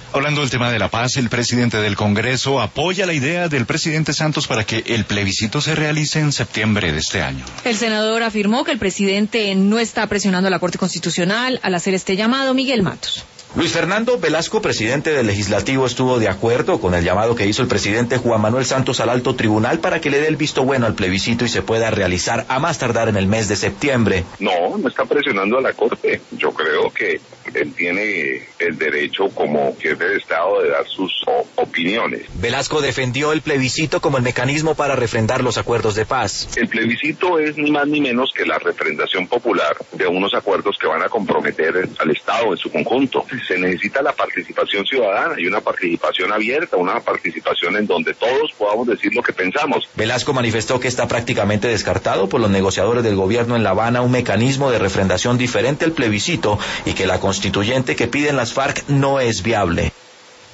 Hablando del tema de la paz, el presidente del Congreso apoya la idea del presidente Santos para que el plebiscito se realice en septiembre de este año. El senador afirmó que el presidente no está presionando a la Corte Constitucional al hacer este llamado. Miguel Matos. Luis Fernando Velasco, presidente del Legislativo, estuvo de acuerdo con el llamado que hizo el presidente Juan Manuel Santos al Alto Tribunal para que le dé el visto bueno al plebiscito y se pueda realizar a más tardar en el mes de septiembre. No está presionando a la Corte. Yo creo que él tiene el derecho como jefe de Estado de dar sus opiniones. Velasco defendió el plebiscito como el mecanismo para refrendar los acuerdos de paz. El plebiscito es ni más ni menos que la refrendación popular de unos acuerdos que van a comprometer al Estado en su conjunto. Se necesita la participación ciudadana y una participación abierta, una participación en donde todos podamos decir lo que pensamos. Velasco manifestó que está prácticamente descartado por los negociadores del gobierno en La Habana un mecanismo de refrendación diferente al plebiscito y que la constituyente que piden las FARC no es viable.